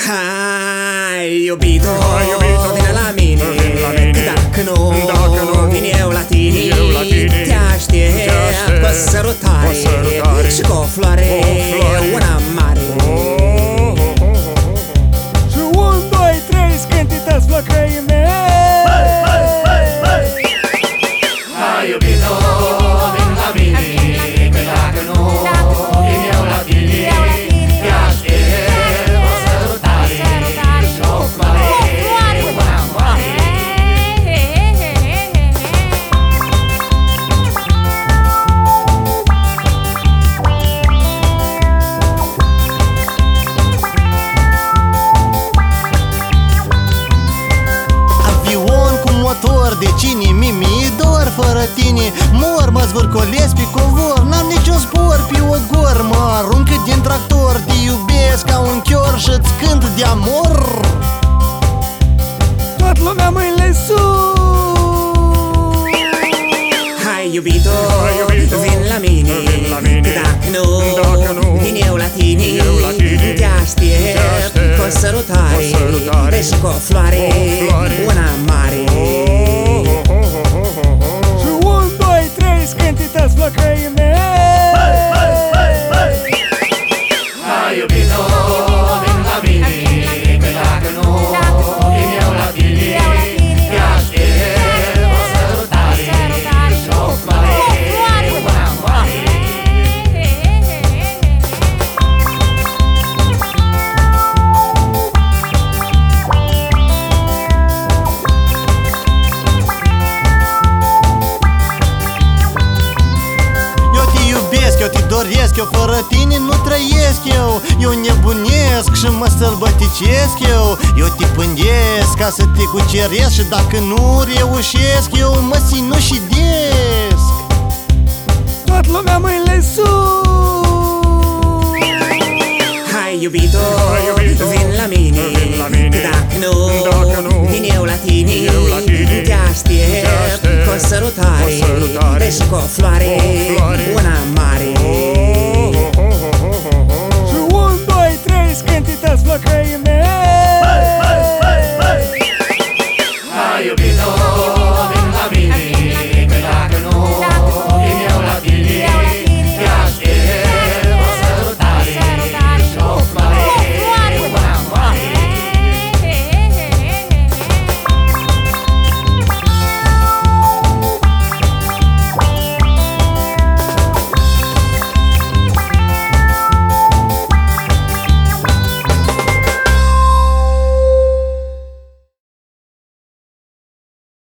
Hai, iubito, vine la mine, că dacă nu vin eu la tine, te aștept cu o sărutare și cu o floare, una mare. Și 1, 2, 3, scântitați flăcăii mei. Hai, iubito, vin la mine, că dacă nu vin eu la tine, te aștept cu o sărutare și cu o floare, una mare. Motor, de cine mi dor fără tine. Mor, mă zvârcolesc pe covor, n-am niciun spor pe ogor. Mă arunc din tractor, te iubesc ca un chior și-ți cânt de amor. Toată lumea mâinile sus. Hai, iubito, vin la mine, că dacă nu vin eu la tine, te aștept cu o sărutare și cu o floare, una mare. Și 1, 2, 3, scântitați flăcăii mei. Hai, iubito, vin la mine, că dacă nu vin eu la tine, te aștept cu o sărutare și o floare, una mare. Eu te doresc, eu fără tine nu trăiesc eu nebunesc și mă sălbăticesc eu te pândesc ca să te cuceresc și dacă nu reușesc eu mă sinucidesc. Toată lumea mâinile sus. Hai, iubito, vin la mine, că dacă nu vin eu la tine, te aștept cu o sărutare și cu o floare, una mare. Și 1, 2, 3, scântitați flăcăii mei.